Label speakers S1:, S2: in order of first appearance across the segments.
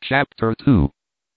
S1: Chapter 2.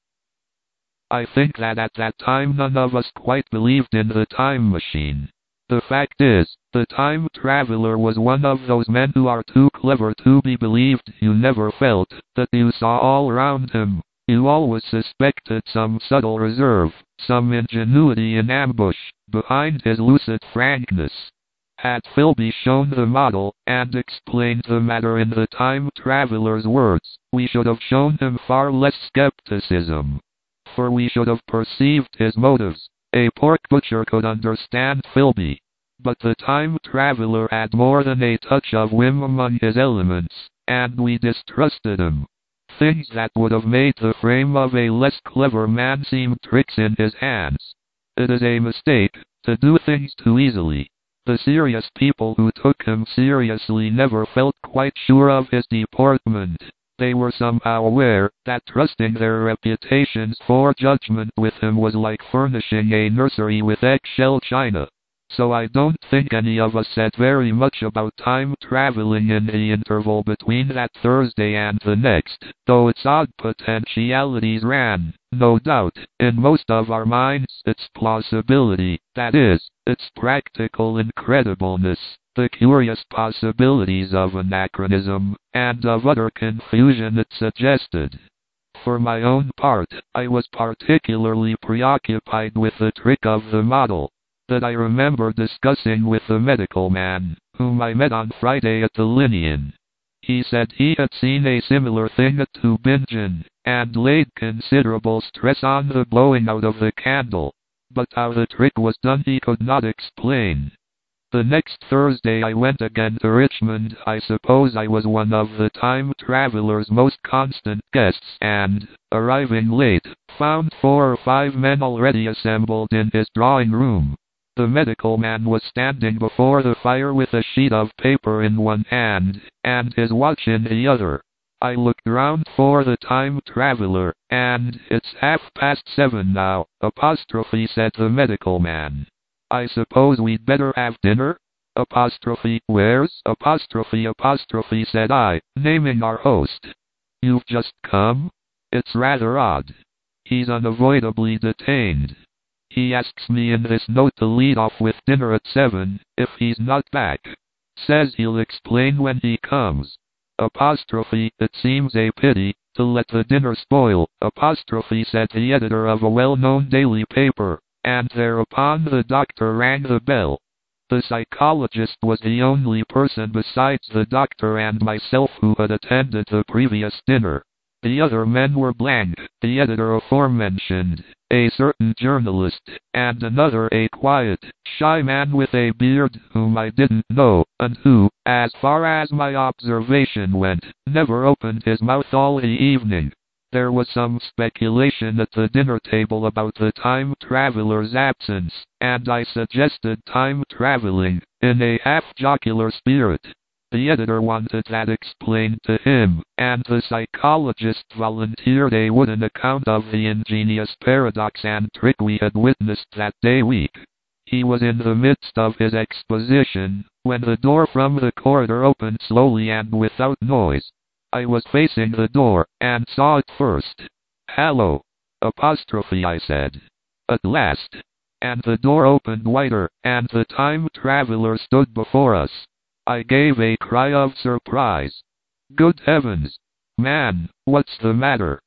S1: I think that at that time none of us quite believed in the time machine. The fact is, the time traveler was one of those men who are too clever to be believed. You never felt that you saw all around him. You always suspected some subtle reserve, some ingenuity in ambush, behind his lucid frankness. Had Philby shown the model, and explained the matter in the time traveler's words, we should have shown him far less skepticism. For we should have perceived his motives. A pork butcher could understand Philby. But the time traveler had more than a touch of whim among his elements, and we distrusted him. Things that would have made the frame of a less clever man seem tricks in his hands. It is a mistake to do things too easily. The serious people who took him seriously never felt quite sure of his deportment. They were somehow aware that trusting their reputations for judgment with him was like furnishing a nursery with eggshell china. So I don't think any of us said very much about time traveling in the interval between that Thursday and the next, though its odd potentialities ran, no doubt, in most of our minds. Its plausibility, that is, its practical incredibleness, the curious possibilities of anachronism, and of utter confusion it suggested. For my own part, I was particularly preoccupied with the trick of the model that I remember discussing with the medical man, whom I met on Friday at the Linnean. He said he had seen a similar thing at Tübingen, and laid considerable stress on the blowing out of the candle, but how the trick was done he could not explain. The next Thursday I went again to Richmond. I suppose I was one of the time traveler's most constant guests, and, arriving late, found 4 or 5 men already assembled in his drawing room. The medical man was standing before the fire with a sheet of paper in one hand, and his watch in the other. I looked round for the time traveler, and "It's 7:30 now," said the medical man. "I suppose we'd better have dinner?" "Where's?" said I, naming our host. "You've just come?" "It's rather odd. He's unavoidably detained. He asks me in this note to lead off with dinner at 7, if he's not back. Says he'll explain when he comes. It seems a pity to let the dinner spoil, said the editor of a well-known daily paper, and thereupon the doctor rang the bell. The psychologist was the only person besides the doctor and myself who had attended the previous dinner. The other men were blank, the editor aforementioned, a certain journalist, and another a quiet, shy man with a beard whom I didn't know, and who, as far as my observation went, never opened his mouth all the evening. There was some speculation at the dinner table about the time traveler's absence, and I suggested time traveling, in a half-jocular spirit. The editor wanted that explained to him, and the psychologist volunteered a wooden account of the ingenious paradox and trick we had witnessed that day week. He was in the midst of his exposition, when the door from the corridor opened slowly and without noise. I was facing the door, and saw it first. "Hallo! I said. At last. And the door opened wider, and the time traveler stood before us. I gave a cry of surprise. "Good heavens! Man, what's the matter?"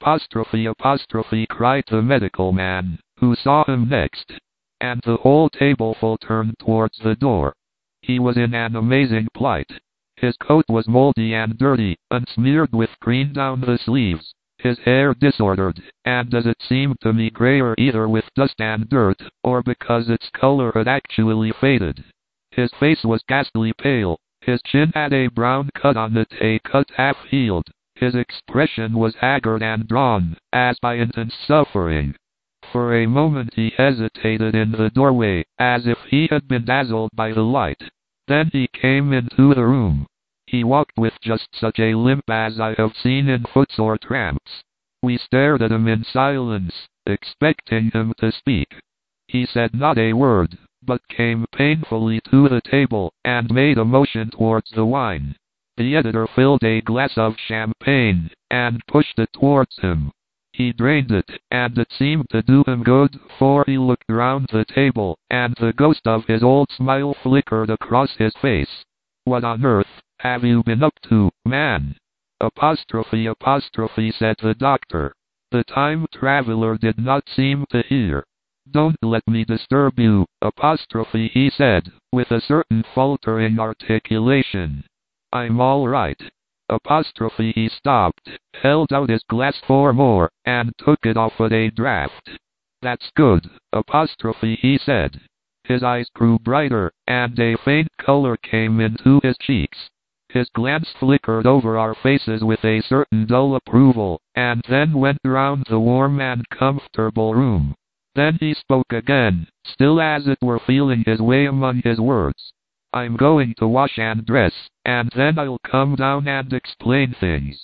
S1: cried the medical man, who saw him next. And the whole tableful turned towards the door. He was in an amazing plight. His coat was moldy and dirty, and smeared with green down the sleeves. His hair disordered, and as it seemed to me grayer either with dust and dirt, or because its color had actually faded. His face was ghastly pale, his chin had a brown cut on it, a cut half-healed. His expression was haggard and drawn, as by intense suffering. For a moment he hesitated in the doorway, as if he had been dazzled by the light. Then he came into the room. He walked with just such a limp as I have seen in foots or tramps. We stared at him in silence, expecting him to speak. He said not a word, but came painfully to the table, and made a motion towards the wine. The editor filled a glass of champagne and pushed it towards him. He drained it, and it seemed to do him good, for he looked round the table, and the ghost of his old smile flickered across his face. "What on earth have you been up to, man?" Apostrophe, said the doctor. The time traveler did not seem to hear. "Don't let me disturb you, apostrophe," he said, with a certain faltering articulation. "I'm all right." Apostrophe, he stopped, held out his glass for more, and took it off at a draught. "That's good," apostrophe, he said. His eyes grew brighter, and a faint color came into his cheeks. His glance flickered over our faces with a certain dull approval, and then went round the warm and comfortable room. Then he spoke again, still as it were feeling his way among his words. "I'm going to wash and dress, and then I'll come down and explain things.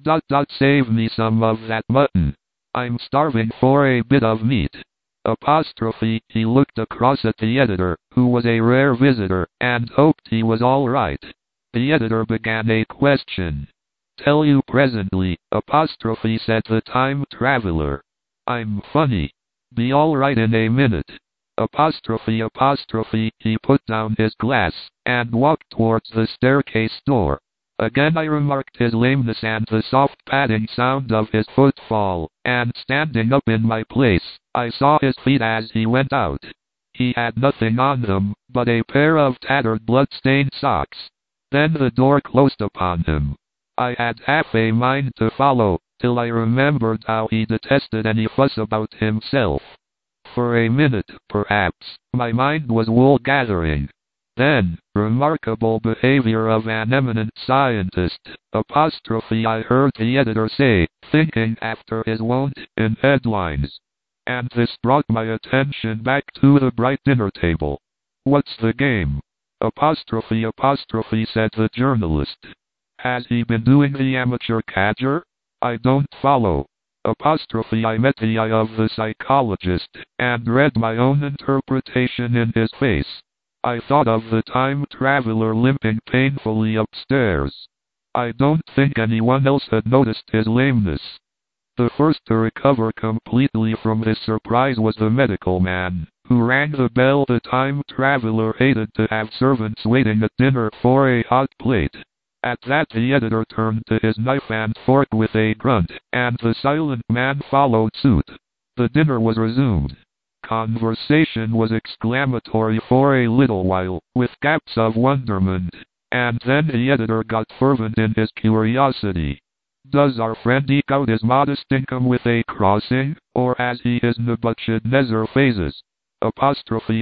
S1: Save me some of that mutton. I'm starving for a bit of meat." Apostrophe, he looked across at the editor, who was a rare visitor, and hoped he was all right. The editor began a question. "Tell you presently," apostrophe, said the time traveler. "I'm funny. Be all right in a minute." Apostrophe, he put down his glass, and walked towards the staircase door. Again I remarked his lameness and the soft padding sound of his footfall, and standing up in my place, I saw his feet as he went out. He had nothing on them, but a pair of tattered blood-stained socks. Then the door closed upon him. I had half a mind to follow, till I remembered how he detested any fuss about himself. For a minute, perhaps, my mind was wool-gathering. Then, remarkable behavior of an eminent scientist, apostrophe, I heard the editor say, thinking after his wont, in headlines. And this brought my attention back to the bright dinner table. "What's the game?" Apostrophe, said the journalist. "Has he been doing the amateur cadger? I don't follow." Apostrophe, I met the eye of the psychologist, and read my own interpretation in his face. I thought of the time traveler limping painfully upstairs. I don't think anyone else had noticed his lameness. The first to recover completely from his surprise was the medical man, who rang the bell. The time traveler hated to have servants waiting at dinner for a hot plate. At that the editor turned to his knife and fork with a grunt, and the silent man followed suit. The dinner was resumed. Conversation was exclamatory for a little while, with gaps of wonderment, and then the editor got fervent in his curiosity. "Does our friend eke out his modest income with a crossing, or has he his Nebuchadnezzar phases?" Apostrophe,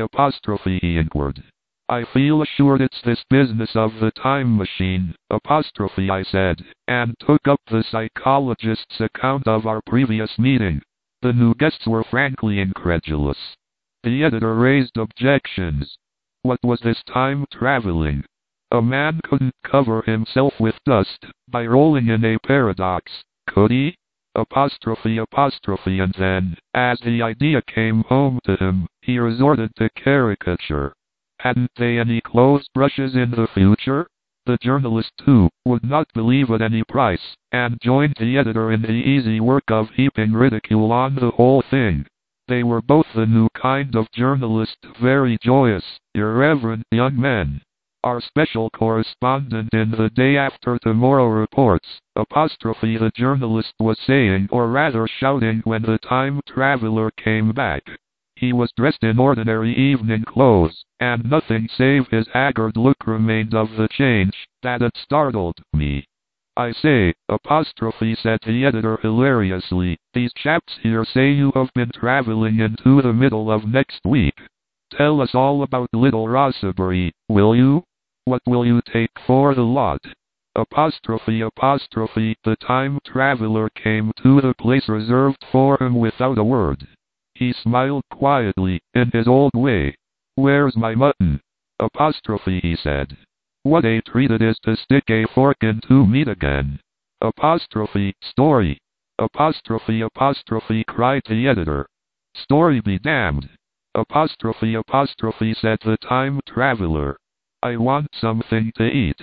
S1: he inquired. "I feel assured it's this business of the time machine," apostrophe, I said, and took up the psychologist's account of our previous meeting. The new guests were frankly incredulous. The editor raised objections. What was this time traveling? A man couldn't cover himself with dust by rolling in a paradox, could he? Apostrophe, and then, as the idea came home to him, he resorted to caricature. Hadn't they any clothes brushes in the future? The journalist, too, would not believe at any price, and joined the editor in the easy work of heaping ridicule on the whole thing. They were both the new kind of journalist, very joyous, irreverent young men. Our special correspondent in the Day After Tomorrow reports, apostrophe, the journalist was saying, or rather shouting, when the time traveler came back. He was dressed in ordinary evening clothes, and nothing save his haggard look remained of the change that had startled me. "I say, apostrophe," said the editor hilariously, "these chaps here say you have been traveling into the middle of next week. Tell us all about Little Rossbury, will you? What will you take for the lot?" Apostrophe, the time traveler came to the place reserved for him without a word. He smiled quietly, in his old way. "Where's my mutton?" Apostrophe, he said. "What a treat it is to stick a fork into meat again." Apostrophe, story. Apostrophe, cried the editor. "Story be damned." Apostrophe, said the time traveler. "I want something to eat."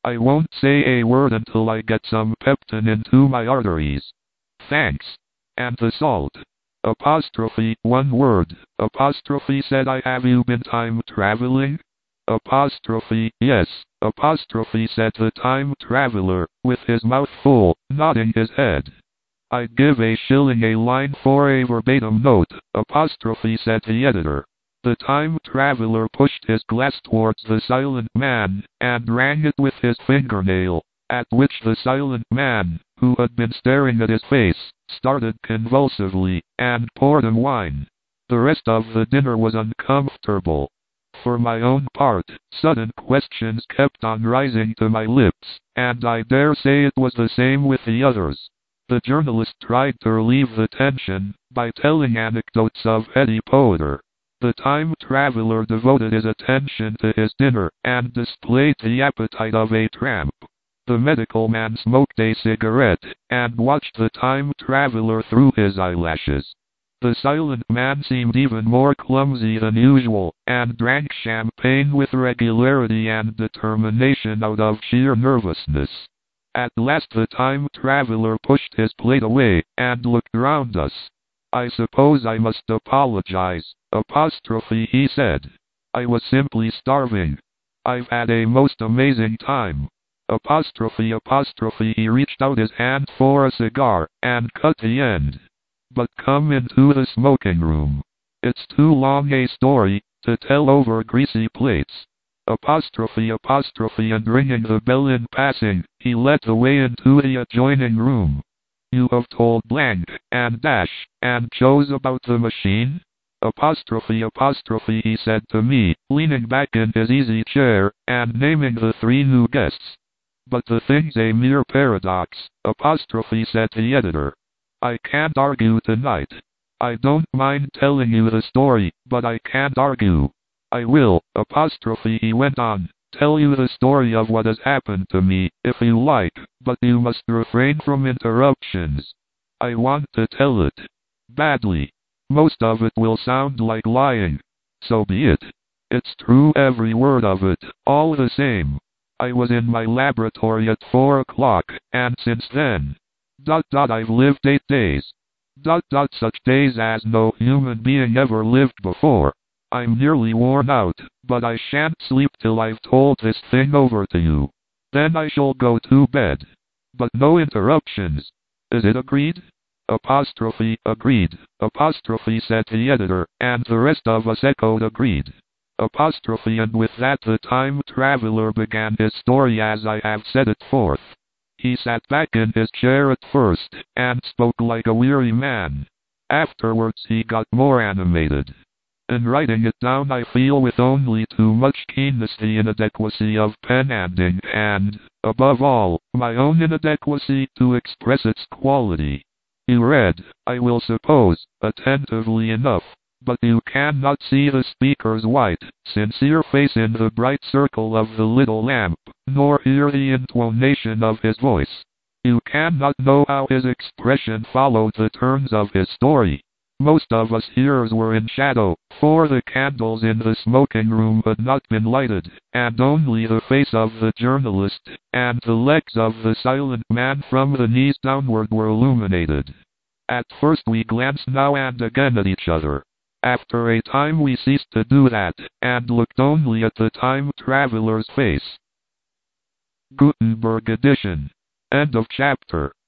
S1: I won't say a word until I get some peptin into my arteries. Thanks. And the salt. Apostrophe, one word. Apostrophe said I have you been time traveling? Apostrophe, yes. Apostrophe said the time traveler, with his mouth full, nodding his head. I'd give a shilling a line for a verbatim note, apostrophe said the editor. The time traveler pushed his glass towards the silent man, and rang it with his fingernail, at which the silent man, who had been staring at his face, started convulsively, and poured him wine. The rest of the dinner was uncomfortable. For my own part, sudden questions kept on rising to my lips, and I dare say it was the same with the others. The journalist tried to relieve the tension by telling anecdotes of Eddie Potter. The time traveler devoted his attention to his dinner and displayed the appetite of a tramp. The medical man smoked a cigarette and watched the time traveler through his eyelashes. The silent man seemed even more clumsy than usual, and drank champagne with regularity and determination out of sheer nervousness. At last the time traveler pushed his plate away, and looked round us. I suppose I must apologize, apostrophe he said. I was simply starving. I've had a most amazing time. Apostrophe apostrophe he reached out his hand for a cigar, and cut the end. But come into the smoking room. It's too long a story to tell over greasy plates. Apostrophe apostrophe and ringing the bell in passing, he led the way into the adjoining room. You have told blank, and dash, and chose about the machine? Apostrophe apostrophe he said to me, leaning back in his easy chair, and naming the 3 new guests. But the thing's a mere paradox, apostrophe said the editor. I can't argue tonight. I don't mind telling you the story, but I can't argue. I will, apostrophe he went on, tell you the story of what has happened to me, if you like, but you must refrain from interruptions. I want to tell it. Badly. Most of it will sound like lying. So be it. It's true every word of it, all the same. I was in my laboratory at 4 o'clock, and since then... I've lived 8 days. Such days as no human being ever lived before. I'm nearly worn out, but I shan't sleep till I've told this thing over to you. Then I shall go to bed. But no interruptions. Is it agreed? Apostrophe agreed. Apostrophe said the editor, and the rest of us echoed agreed. Apostrophe and with that the time traveler began his story as I have set it forth. He sat back in his chair at first, and spoke like a weary man. Afterwards he got more animated. In writing it down I feel with only too much keenness the inadequacy of pen-handling and, above all, my own inadequacy to express its quality. You read, I will suppose, attentively enough, but you cannot see the speaker's white, sincere face in the bright circle of the little lamp, nor hear the intonation of his voice. You cannot know how his expression followed the turns of his story. Most of us hearers were in shadow, for the candles in the smoking room had not been lighted, and only the face of the journalist, and the legs of the silent man from the knees downward were illuminated. At first we glanced now and again at each other. After a time we ceased to do that, and looked only at the time traveler's face. Gutenberg edition. End of chapter.